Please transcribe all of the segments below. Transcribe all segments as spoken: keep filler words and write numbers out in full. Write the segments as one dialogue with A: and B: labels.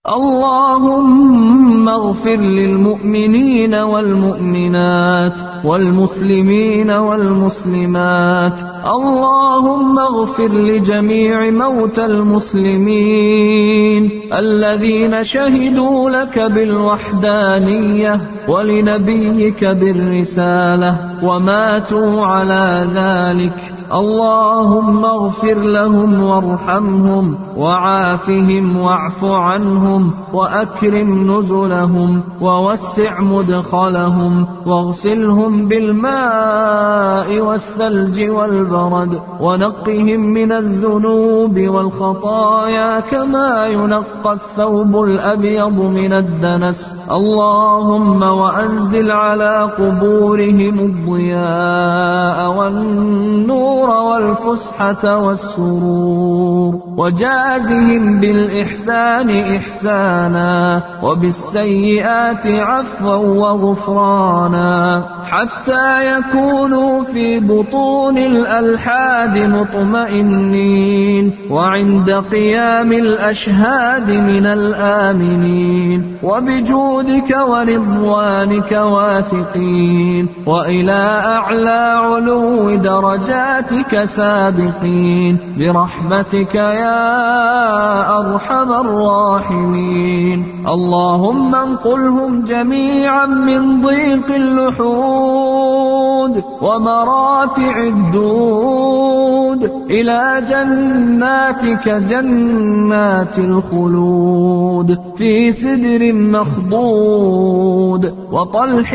A: اللهم اغفر للمؤمنين والمؤمنات والمسلمين والمسلمات. اللهم اغفر لجميع موتى المسلمين الذين شهدوا لك بالوحدانية ولنبيك بالرسالة وماتوا على ذلك. اللهم اغفر لهم وارحمهم وعافهم واعف عنهم وأكرم نزلهم ووسع مدخلهم واغسلهم بالماء والثلج والبرد ونقهم من الذنوب والخطايا كما ينقى الثوب الأبيض من الدنس. اللهم وأنزل على قبورهم الضياء والنور والفسحة والسرور وجازهم بالإحسان إحسانا وبالسيئات عفوا وغفرانا حتى يكونوا في بطون الألحاد مطمئنين وعند قيام الأشهاد من الآمنين وبجودك ورضوانك واثقين وإلى أعلى علو درجاتك سابقين برحمتك يا أرحم الراحمين. اللهم انقلهم جميعا من ضيق اللحود ومراتع الدود إلى جناتك جنات الخلود في سدر مخضود وطلح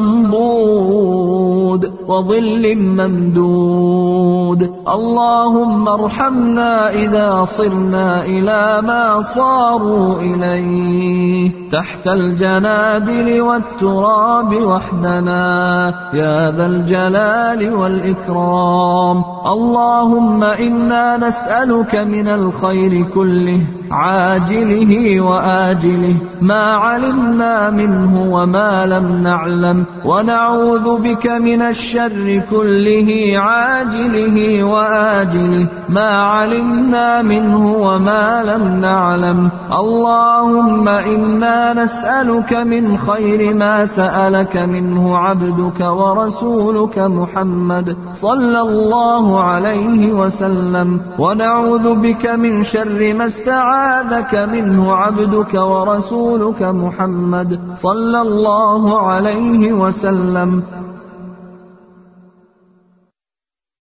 A: منضود وظل ممدود. اللهم ارحمنا إذا صرنا إلى ما صاروا إليه تحت الجنادل والتراب وحدنا يا ذا الجلال والإكرام. اللهم إنا نسألك من الخير كله عاجله وآجله ما علمنا منه وما لم نعلم ونعوذ بك من الشر كله عاجله وآجله ما علمنا منه وما لم نعلم. اللهم إنا نسألك من خير ما سألك منه عبدك ورسولك محمد صلى الله عليه وسلم ونعوذ بك من شر ما استعاذك منه عبدك ورسولك محمد صلى الله عليه وسلم.